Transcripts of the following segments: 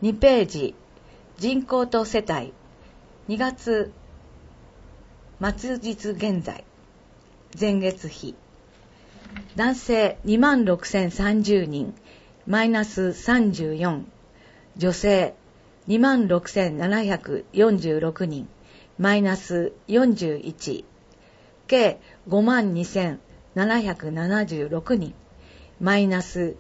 2ページ、人口と世帯、2月末日現在、前月比。男性26,030人、マイナス34。女性26,746人、マイナス41。計52,776人、マイナス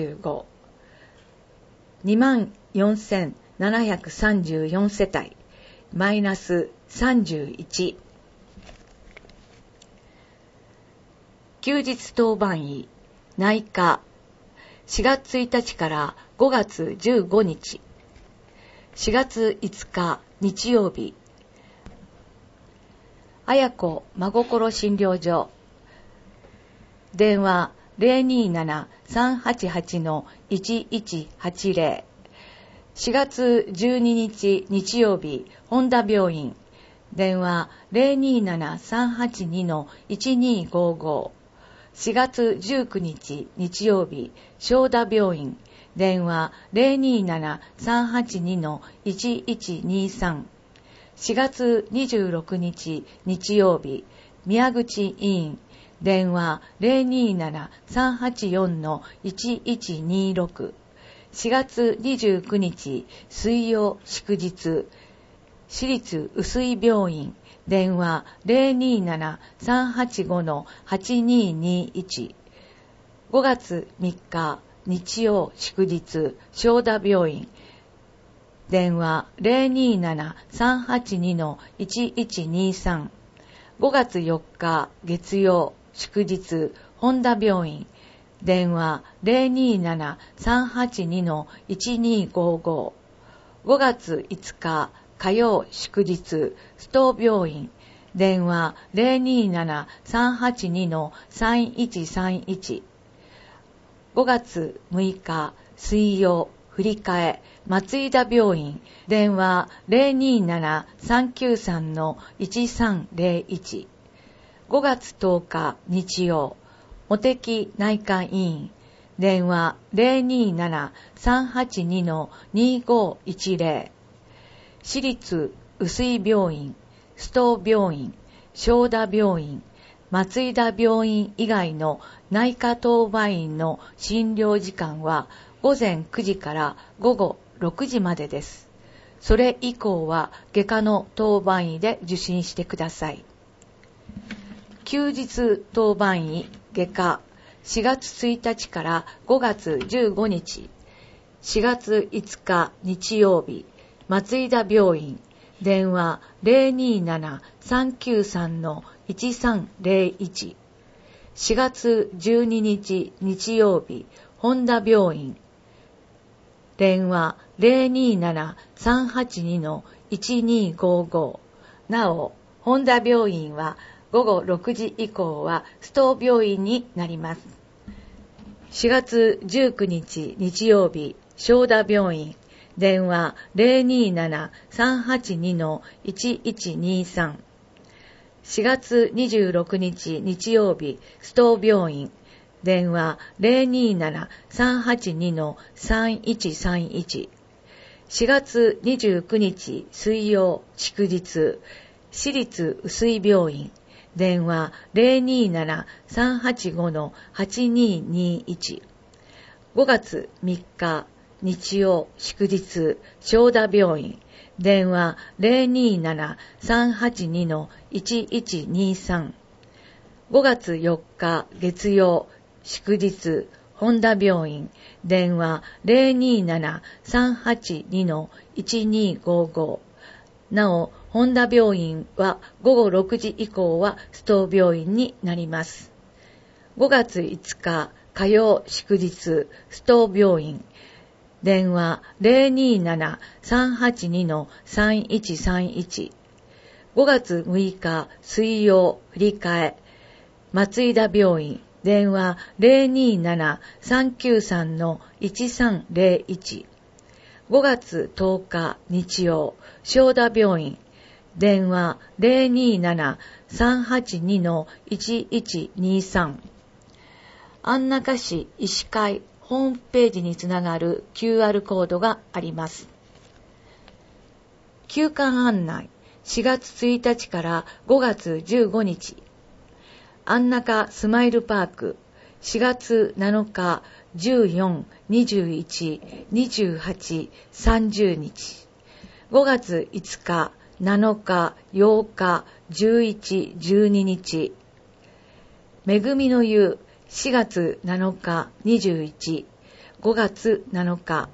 75。24,734世帯、マイナス31。休日当番医、内科、4月1日から5月15日、4月5日日曜日、綾子真心診療所、電話 027-388-1180、4月12日日曜日、本田病院、電話 027-382-1255、4月19日日曜日、正田病院、電話 027-382-1123、4月26日日曜日、宮口医院、電話 027-384-1126、4月29日水曜祝日、私立臼井病院、電話 027-385-8221、5月3日日曜祝日、正田病院、電話 027-382-1123、5月4日月曜祝日、本田病院、電話 027-382-1255、5月5日火曜祝日、須藤病院、電話 027-382-3131、5月6日水曜振り替え、松井田病院、電話 027-393-1301、5月10日日曜、茂木内科医院、電話 027-382-2510、私立臼井病院、須藤病院、正田病院、松井田病院以外の内科当番医の診療時間は午前9時から午後6時までです。それ以降は外科の当番医で受診してください。休日当番医外科、4月1日から5月15日、4月5日日曜日、松井田病院、電話 027-393-1301、4月12日日曜日、本田病院、電話 027-382-1255。なお、本田病院は午後6時以降は須藤病院になります。4月19日日曜日、正田病院、電話 027-382-1123。4月26日日曜日、須藤病院、電話 027-382-3131。4月29日水曜祝日、私立臼井病院、電話 027-385-8221。5月3日日曜祝日、正田病院、電話 027-382-1123。5月4日月曜祝日、本田病院、電話 027-382-1255。なお、本田病院は午後6時以降は須藤病院になります。5月5日火曜祝日、須藤病院、電話 027-382-3131。5月6日水曜振り替え、松井田病院、電話 027-393-1301。5月10日日曜、正田病院、電話 027-382-1123。安中市医師会ホームページにつながる QR コードがあります。休館案内、4月1日から5月15日。安中スマイルパーク、4月7日、14、21、28、30日。5月5日、7日、8日、11、12日。めぐみの湯、4月7日、21、5月7日。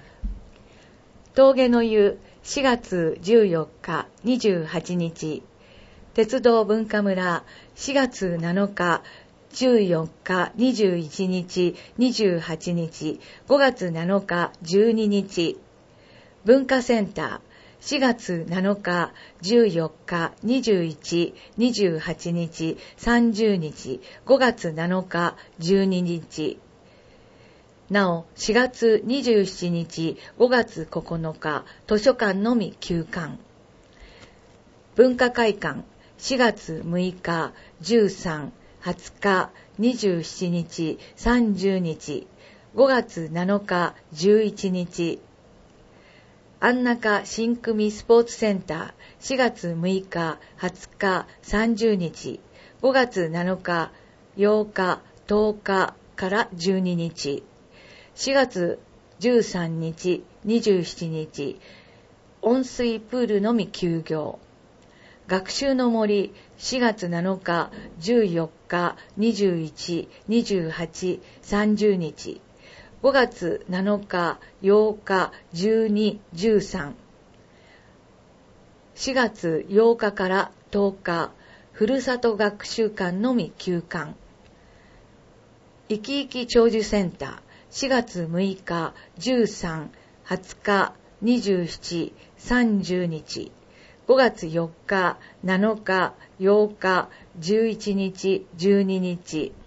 峠の湯、4月14日、28日。鉄道文化村、4月7日、14日、21日、28日、5月7日、12日。文化センター、4月7日、14日、21、28日、30日、5月7日、12日。なお、4月27日、5月9日、図書館のみ休館。文化会館、4月6日、13、20日、27日、30日、5月7日、11日。安中新組スポーツセンター、4月6日、20日、30日、5月7日、8日、10日から12日。4月13日、27日、温水プールのみ休業。学習の森、4月7日、14日、21、28、30日。5月7日、8日、12、13。4月8日から10日、ふるさと学習館のみ休館。いきいき長寿センター、4月6日、13、20日、27、30日。5月4日、7日、8日、11日、12日。